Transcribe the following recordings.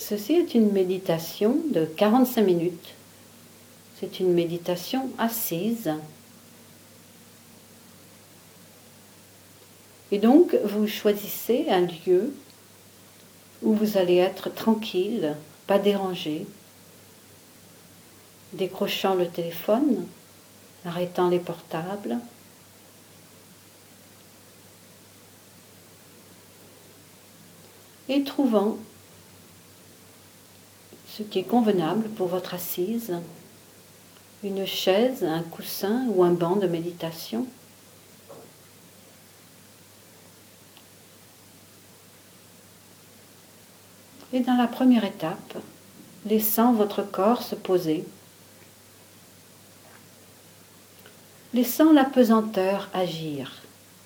Ceci est une méditation de 45 minutes. C'est une méditation assise. Et donc, vous choisissez un lieu où vous allez être tranquille, pas dérangé, décrochant le téléphone, arrêtant les portables. Et trouvant ce qui est convenable pour votre assise, une chaise, un coussin ou un banc de méditation. Et dans la première étape, laissant votre corps se poser, laissant la pesanteur agir,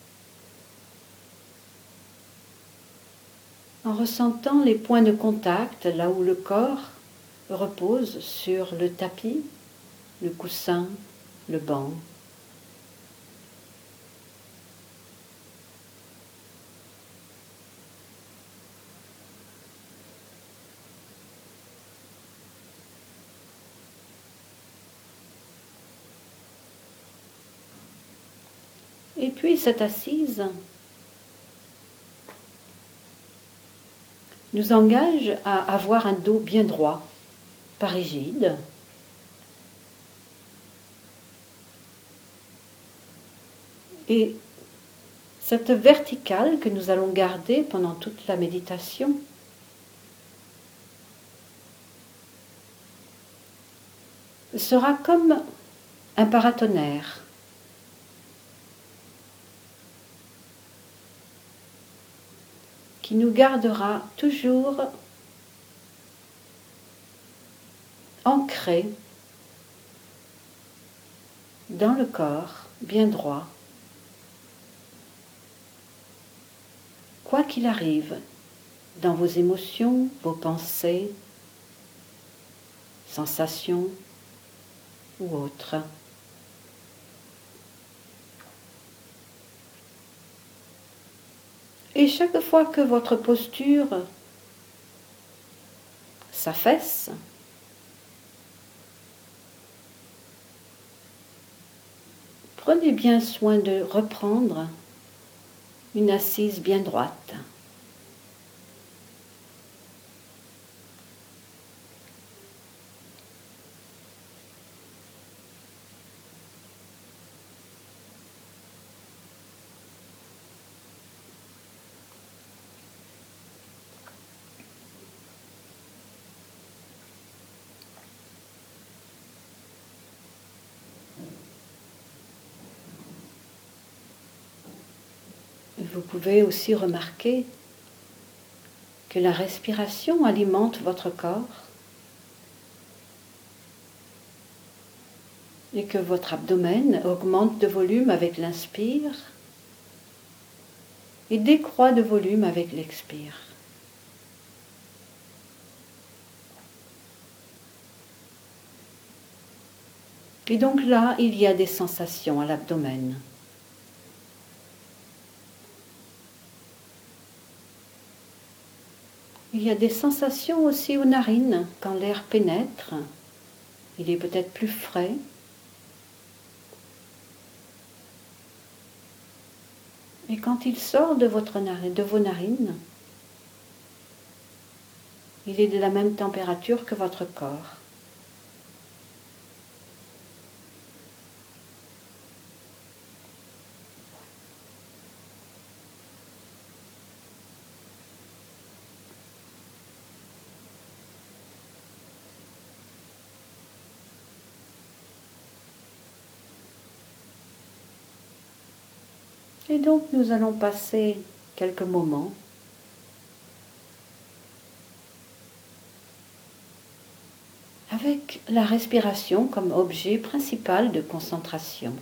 en ressentant les points de contact là où le corps repose sur le tapis, le coussin, le banc. Et puis cette assise nous engage à avoir un dos bien droit, pas rigide. Et cette verticale que nous allons garder pendant toute la méditation sera comme un paratonnerre. Qui nous gardera toujours ancrés dans le corps, bien droit, quoi qu'il arrive dans vos émotions, vos pensées, sensations ou autres. Et chaque fois que votre posture s'affaisse, prenez bien soin de reprendre une assise bien droite. Vous pouvez aussi remarquer que la respiration alimente votre corps et que votre abdomen augmente de volume avec l'inspire et décroît de volume avec l'expire. Et donc là, il y a des sensations à l'abdomen. Il y a des sensations aussi aux narines quand l'air pénètre. Il est peut-être plus frais. Et quand il sort de vos narines, il est de la même température que votre corps. Et donc nous allons passer quelques moments avec la respiration comme objet principal de concentration.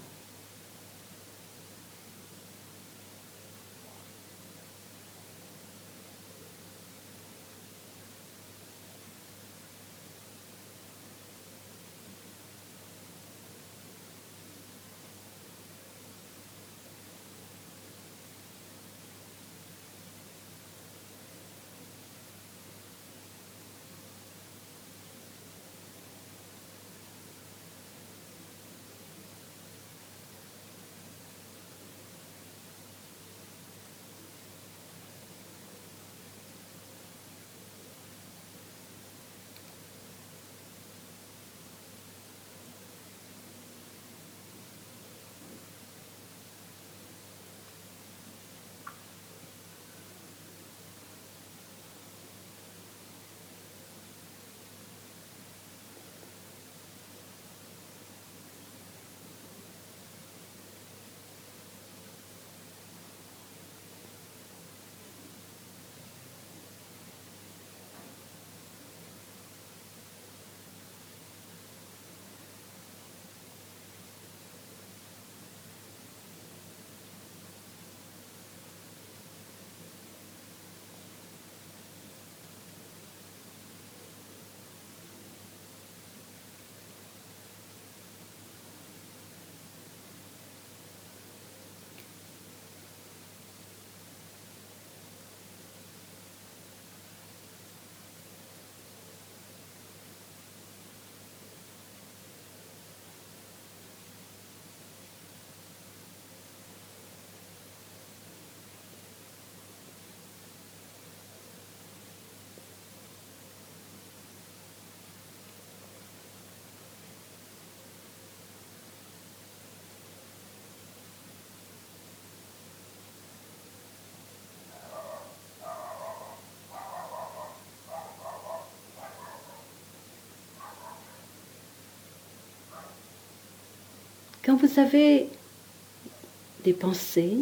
Quand vous avez des pensées,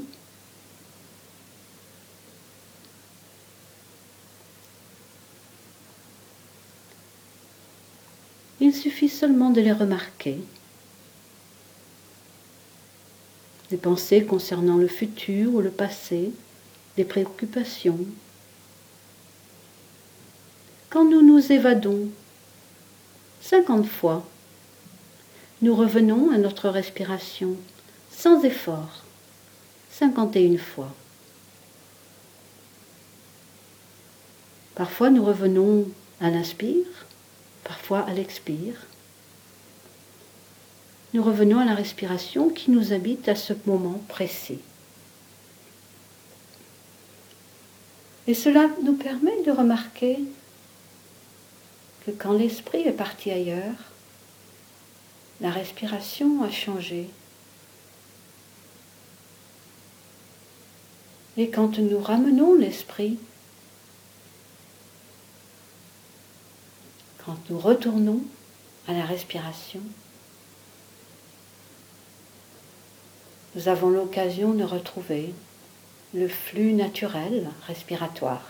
il suffit seulement de les remarquer. Des pensées concernant le futur ou le passé, des préoccupations. Quand nous nous évadons 50 fois, nous revenons à notre respiration sans effort, 51 fois. Parfois nous revenons à l'inspire, parfois à l'expire. Nous revenons à la respiration qui nous habite à ce moment précis. Et cela nous permet de remarquer que quand l'esprit est parti ailleurs, la respiration a changé. Et quand nous ramenons l'esprit, quand nous retournons à la respiration, nous avons l'occasion de retrouver le flux naturel respiratoire.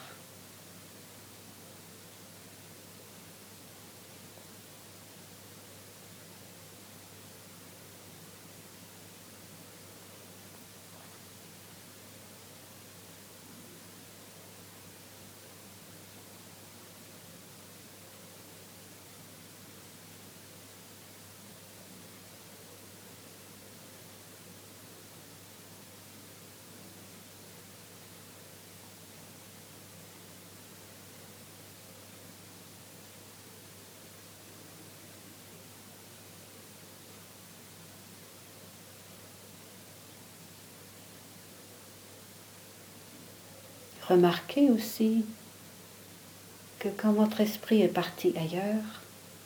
Remarquez aussi que quand votre esprit est parti ailleurs,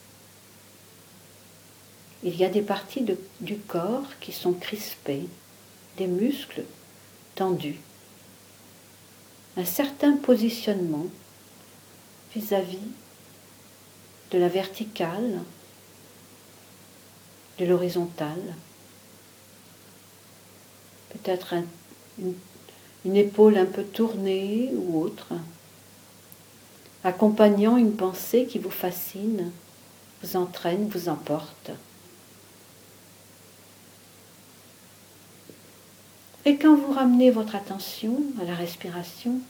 il y a des parties du corps qui sont crispées, des muscles tendus, un certain positionnement vis-à-vis de la verticale, de l'horizontale, peut-être une épaule un peu tournée ou autre, accompagnant une pensée qui vous fascine, vous entraîne, vous emporte. Et quand vous ramenez votre attention à la respiration,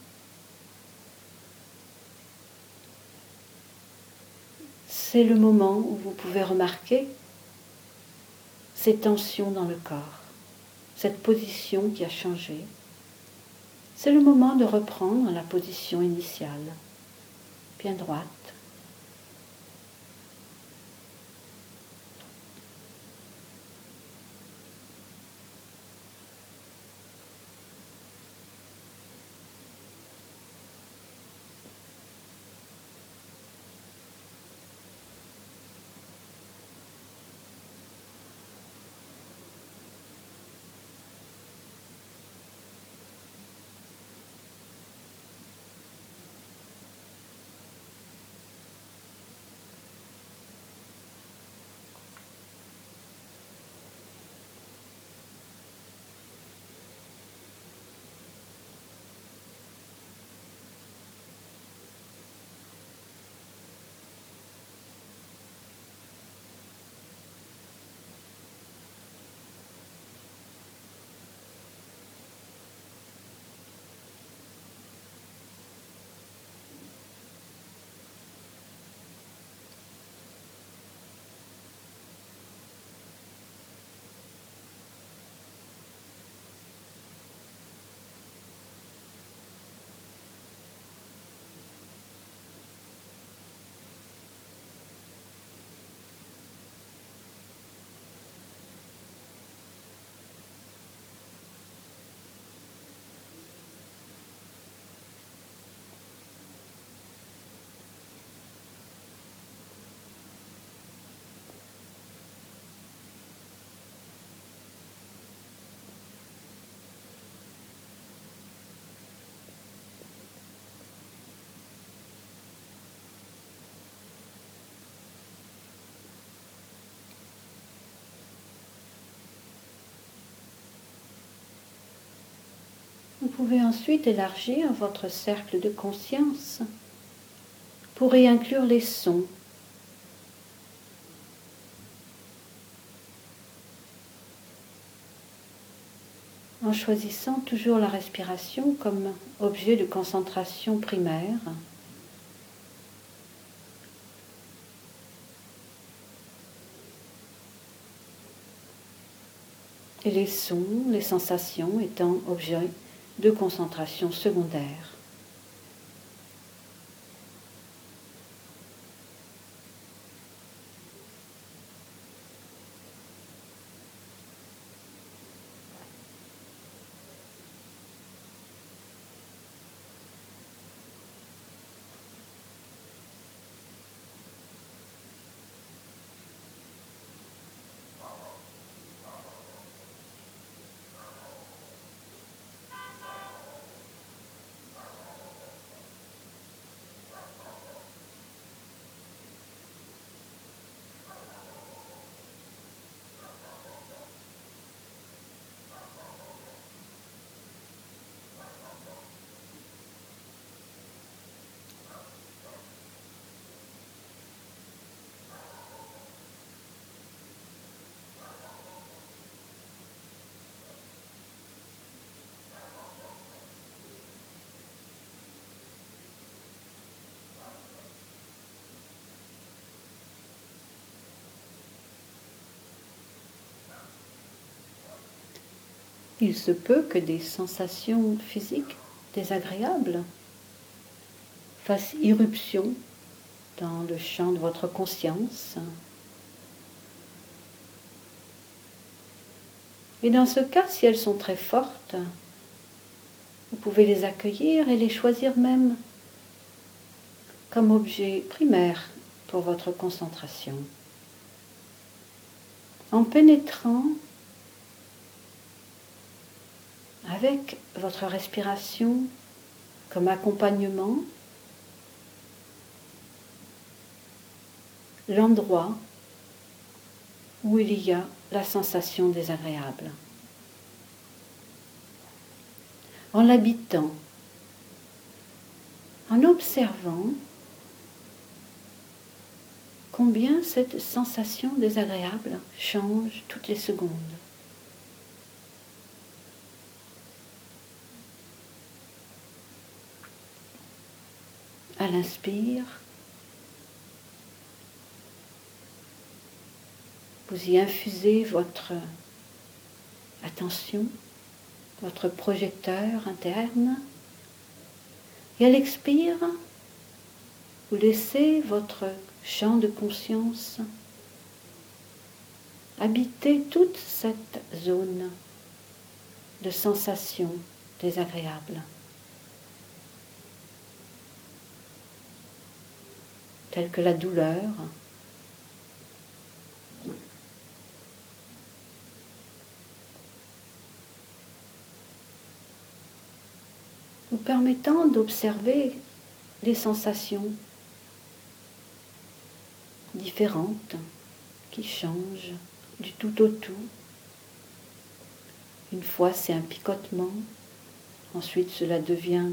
c'est le moment où vous pouvez remarquer ces tensions dans le corps, cette position qui a changé. C'est le moment de reprendre la position initiale, bien droite. pouvez ensuite élargir votre cercle de conscience pour y inclure les sons. En choisissant toujours la respiration comme objet de concentration primaire. Et les sons, les sensations étant objet de concentration secondaire. Il se peut que des sensations physiques désagréables fassent irruption dans le champ de votre conscience. Et dans ce cas, si elles sont très fortes, vous pouvez les accueillir et les choisir même comme objet primaire pour votre concentration. En pénétrant avec votre respiration comme accompagnement, l'endroit où il y a la sensation désagréable. En l'habitant, en observant combien cette sensation désagréable change toutes les secondes. À l'inspire, vous y infusez votre attention, votre projecteur interne, et à l'expire, vous laissez votre champ de conscience habiter toute cette zone de sensations désagréables, telles que la douleur, vous permettant d'observer les sensations différentes qui changent du tout au tout. Une fois c'est un picotement, ensuite cela devient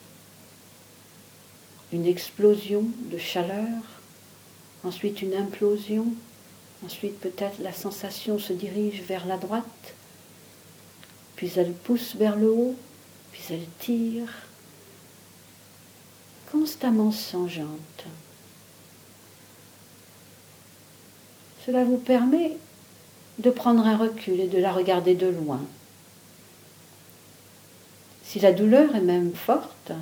une explosion de chaleur, ensuite une implosion, ensuite peut-être la sensation se dirige vers la droite, puis elle pousse vers le haut, puis elle tire, constamment changeante. Cela vous permet de prendre un recul et de la regarder de loin. Si la douleur est même forte,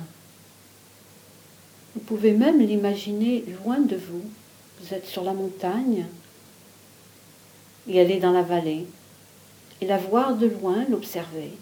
vous pouvez même l'imaginer loin de vous. Vous êtes sur la montagne et elle est dans la vallée. Et la voir de loin, l'observer.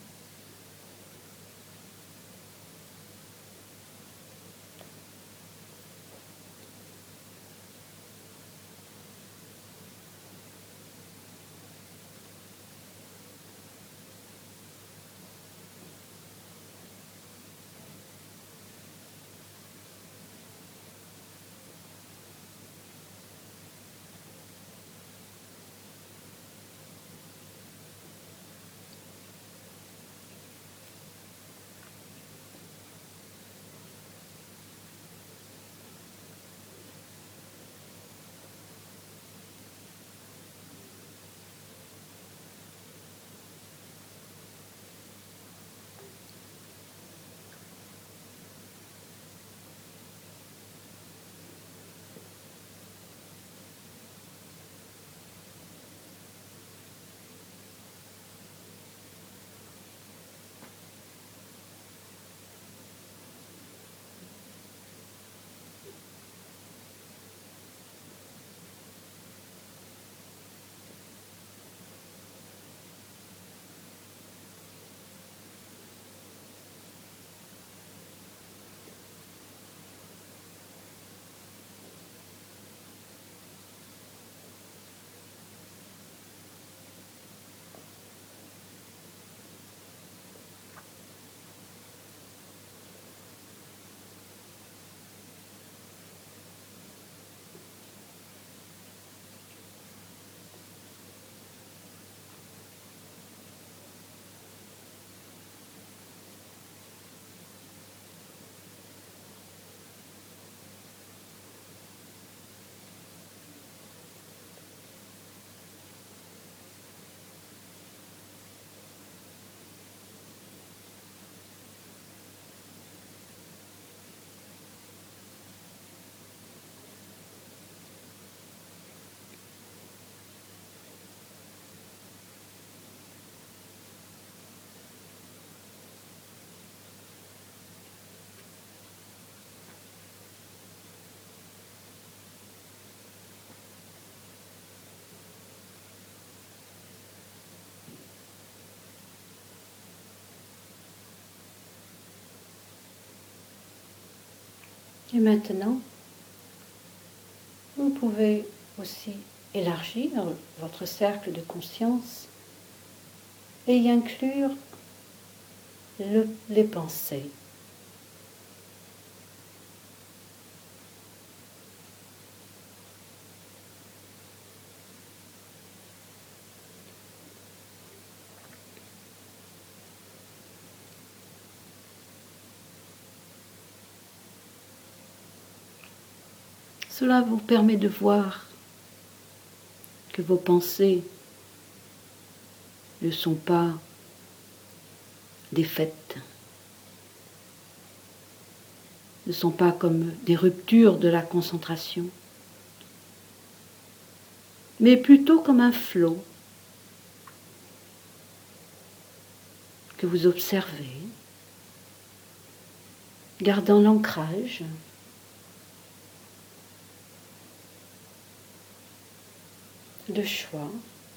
Et maintenant, vous pouvez aussi élargir votre cercle de conscience et y inclure les pensées. Cela vous permet de voir que vos pensées ne sont pas des faits, ne sont pas comme des ruptures de la concentration, mais plutôt comme un flot que vous observez, gardant l'ancrage, le choix,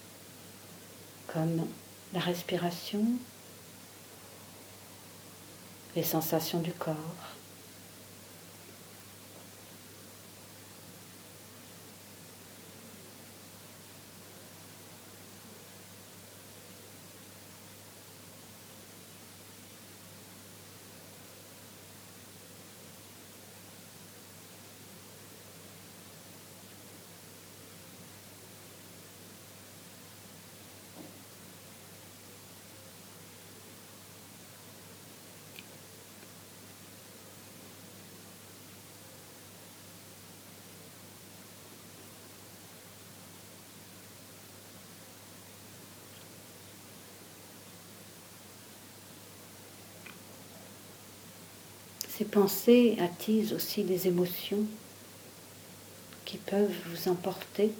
comme la respiration, les sensations du corps. Ces pensées attisent aussi des émotions qui peuvent vous emporter.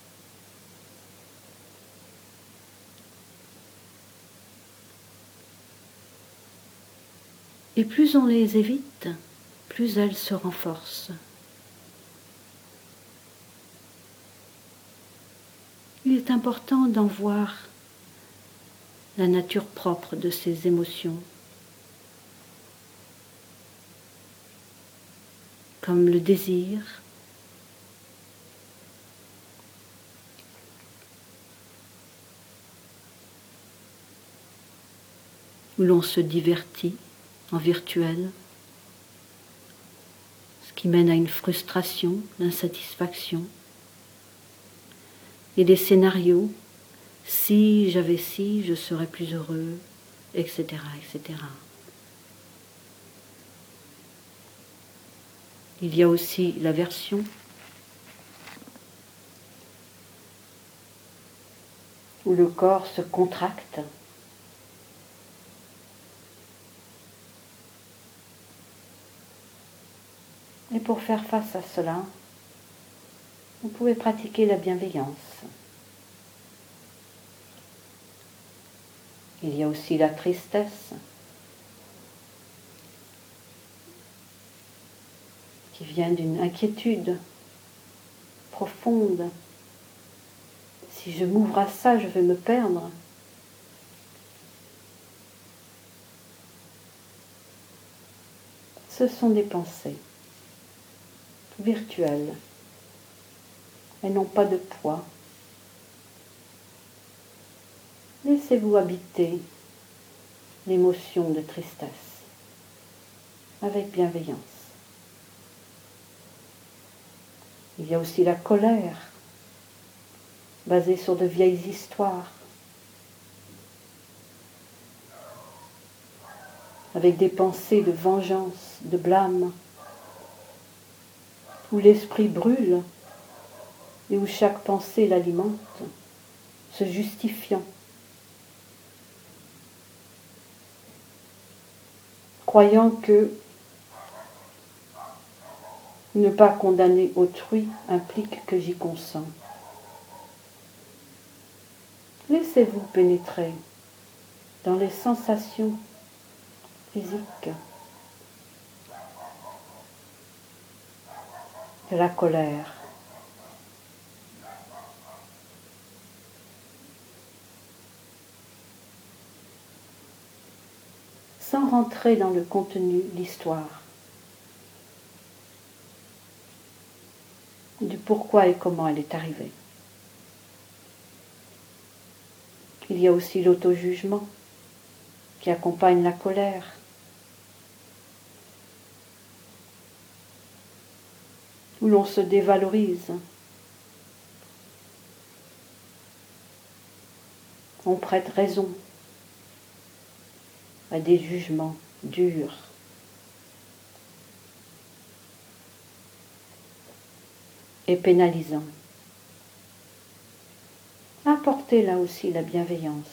Et plus on les évite, plus elles se renforcent. Il est important d'en voir la nature propre de ces émotions, comme le désir, où l'on se divertit en virtuel, ce qui mène à une frustration, l'insatisfaction, et des scénarios, si j'avais ci, je serais plus heureux, etc., etc. Il y a aussi l'aversion, où le corps se contracte. Et pour faire face à cela, vous pouvez pratiquer la bienveillance. Il y a aussi la tristesse, qui vient d'une inquiétude profonde. Si je m'ouvre à ça, je vais me perdre. Ce sont des pensées virtuelles. Elles n'ont pas de poids. Laissez-vous habiter l'émotion de tristesse avec bienveillance. Il y a aussi la colère, basée sur de vieilles histoires, avec des pensées de vengeance, de blâme, où l'esprit brûle et où chaque pensée l'alimente, se justifiant, croyant que ne pas condamner autrui implique que j'y consens. Laissez-vous pénétrer dans les sensations physiques de la colère. Sans rentrer dans le contenu, l'histoire. pourquoi et comment elle est arrivée. Il y a aussi l'auto-jugement qui accompagne la colère. Où l'on se dévalorise. On prête raison à des jugements durs. Et pénalisants. Apportez là aussi la bienveillance.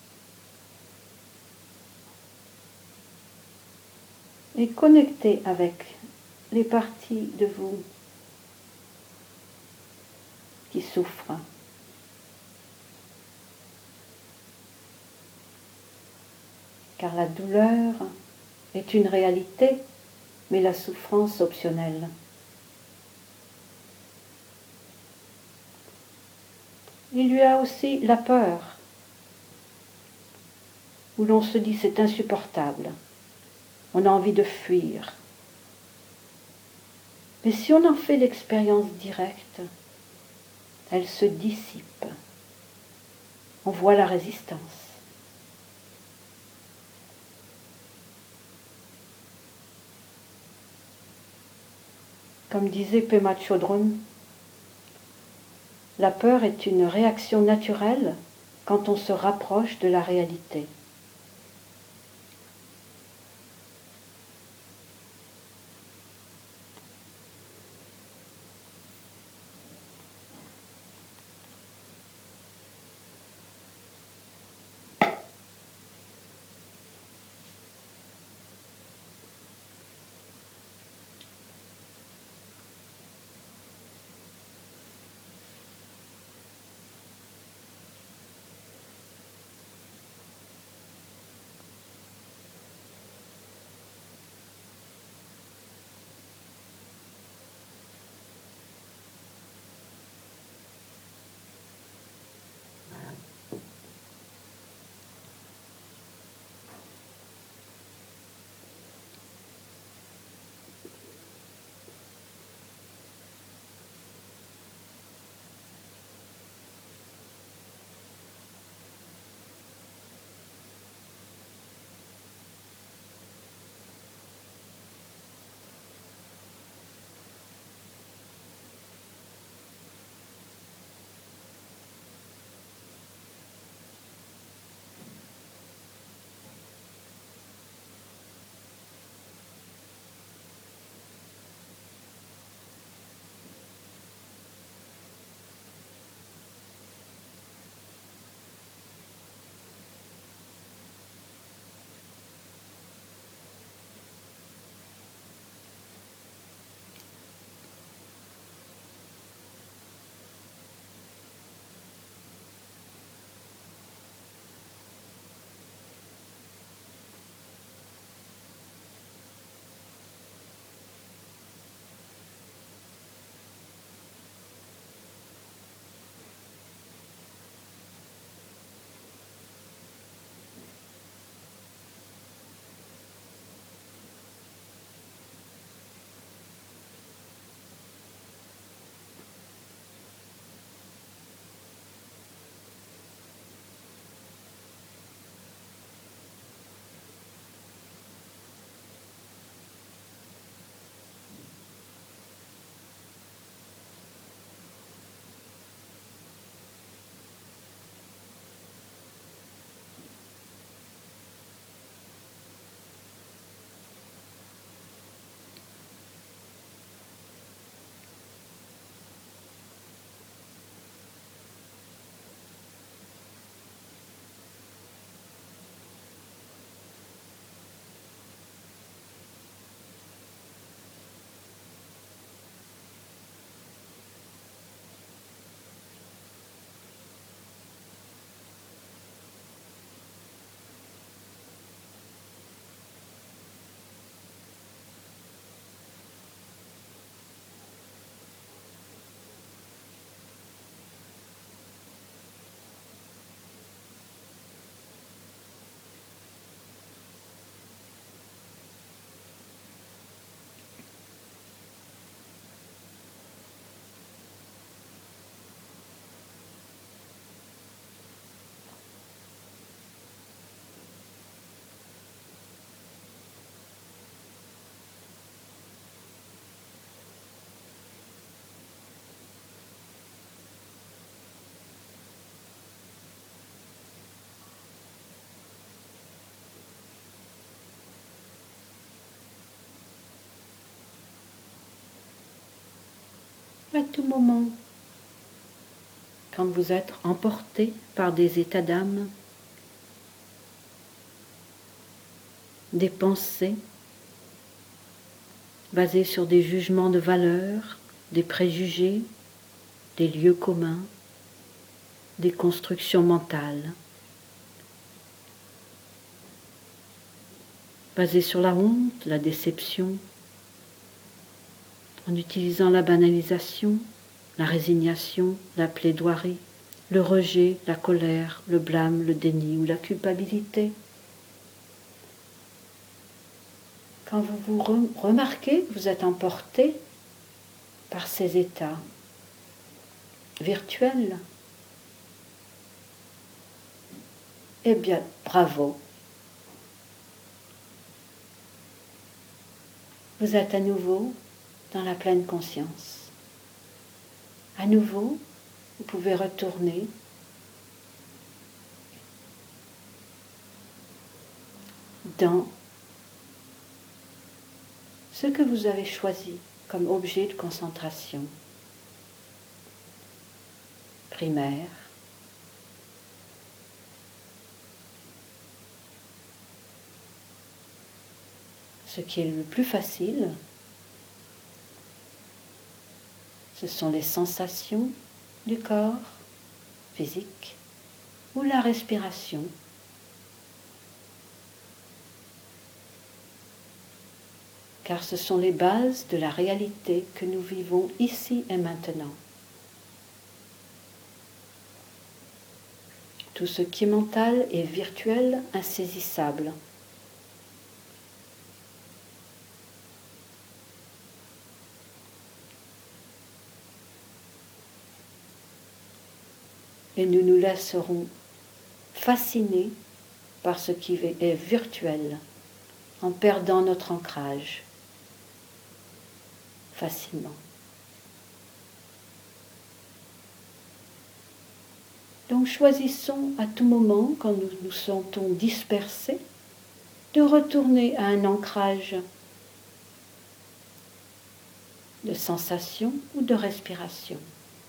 Et connectez avec les parties de vous qui souffrent. Car la douleur est une réalité, mais la souffrance optionnelle. Il y a aussi la peur, où l'on se dit c'est insupportable, on a envie de fuir. Mais si on en fait l'expérience directe, elle se dissipe. On voit la résistance. Comme disait Pema Chodron, la peur est une réaction naturelle quand on se rapproche de la réalité. À tout moment, quand vous êtes emporté par des états d'âme, des pensées basées sur des jugements de valeur, des préjugés, des lieux communs, des constructions mentales, basées sur la honte, la déception, en utilisant la banalisation, la résignation, la plaidoirie, le rejet, la colère, le blâme, le déni ou la culpabilité. Quand vous vous remarquez que vous êtes emporté par ces états virtuels, eh bien, bravo. Vous êtes à nouveau dans la pleine conscience. À nouveau, vous pouvez retourner dans ce que vous avez choisi comme objet de concentration primaire. Ce qui est le plus facile, ce sont les sensations du corps physique ou la respiration. Car ce sont les bases de la réalité que nous vivons ici et maintenant. Tout ce qui est mental est virtuel, insaisissable. Et nous nous laisserons fasciner par ce qui est virtuel, en perdant notre ancrage facilement. Donc choisissons à tout moment, quand nous nous sentons dispersés, de retourner à un ancrage de sensation ou de respiration.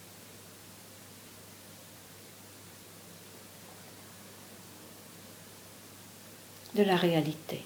De la réalité.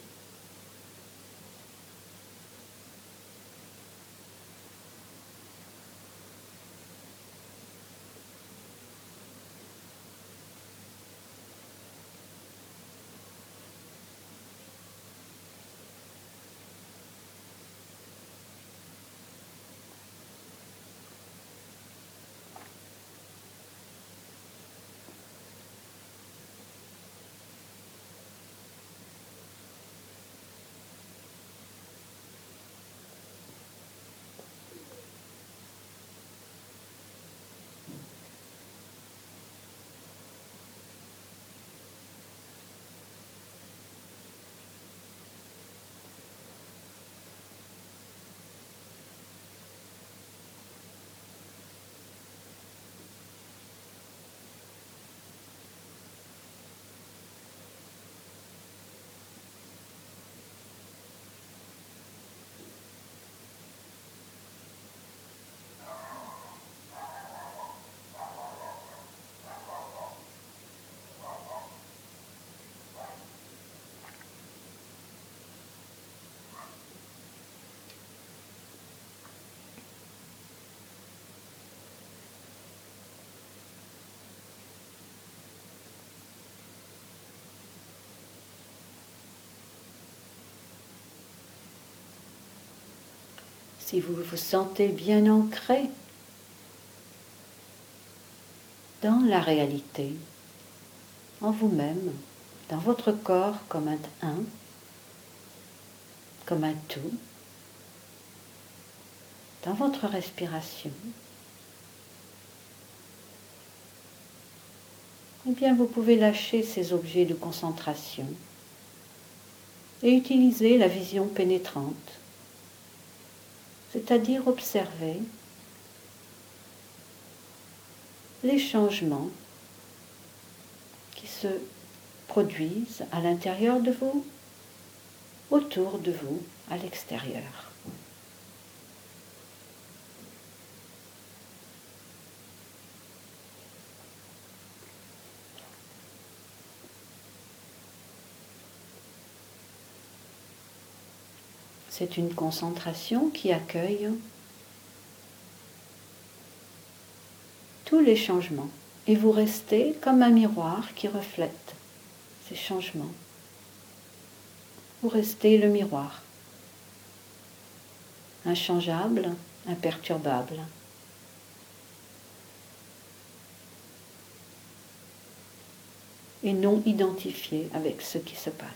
Si vous vous sentez bien ancré dans la réalité, en vous-même, dans votre corps comme un, comme un tout, dans votre respiration, eh bien vous pouvez lâcher ces objets de concentration et utiliser la vision pénétrante, c'est-à-dire observer les changements qui se produisent à l'intérieur de vous, autour de vous, à l'extérieur. C'est une concentration qui accueille tous les changements. Et vous restez comme un miroir qui reflète ces changements. Vous restez le miroir, inchangeable, imperturbable. Et non identifié avec ce qui se passe.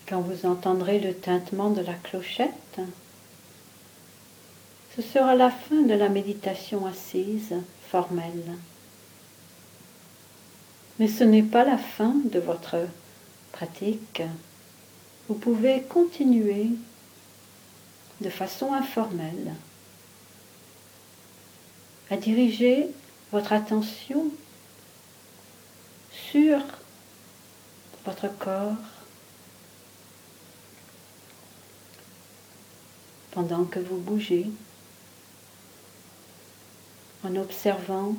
Quand vous entendrez le tintement de la clochette, ce sera la fin de la méditation assise formelle. Mais ce n'est pas la fin de votre pratique. Vous pouvez continuer de façon informelle à diriger votre attention sur votre corps pendant que vous bougez, en observant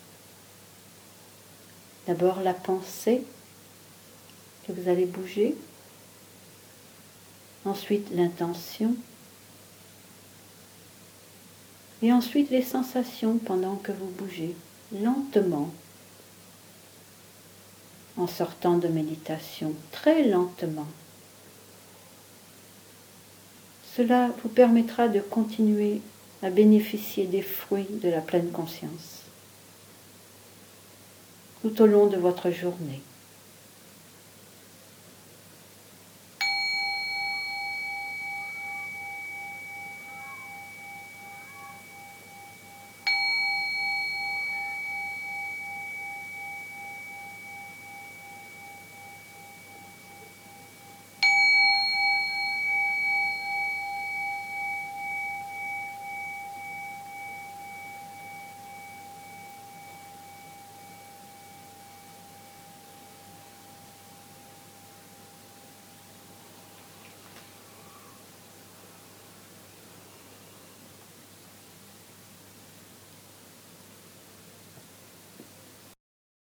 d'abord la pensée que vous allez bouger, ensuite l'intention, et ensuite les sensations pendant que vous bougez, lentement, en sortant de méditation, très lentement. Cela vous permettra de continuer à bénéficier des fruits de la pleine conscience tout au long de votre journée.